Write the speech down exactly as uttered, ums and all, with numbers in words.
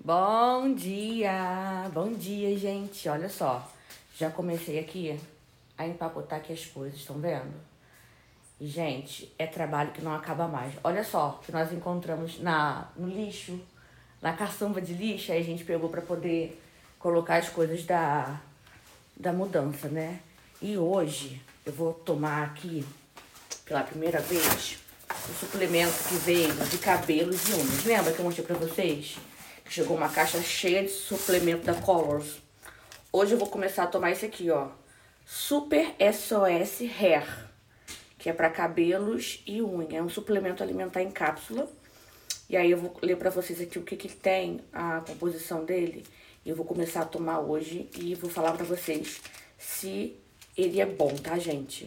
Bom dia, bom dia, gente. Olha só, já comecei aqui a empacotar aqui as coisas, estão vendo? E, gente, é trabalho que não acaba mais. Olha só, que nós encontramos na, no lixo, na caçamba de lixo, aí a gente pegou pra poder colocar as coisas da, da mudança, né? E hoje eu vou tomar aqui, pela primeira vez, o suplemento que veio de cabelos e unhas. Lembra que eu mostrei pra vocês? Chegou uma caixa cheia de suplemento da Colors. Hoje eu vou começar a tomar esse aqui, ó. Super S O S Hair, que é pra cabelos e unha. É um suplemento alimentar em cápsula. E aí eu vou ler pra vocês aqui o que que tem, a composição dele. E eu vou começar a tomar hoje e vou falar pra vocês se ele é bom, tá, gente?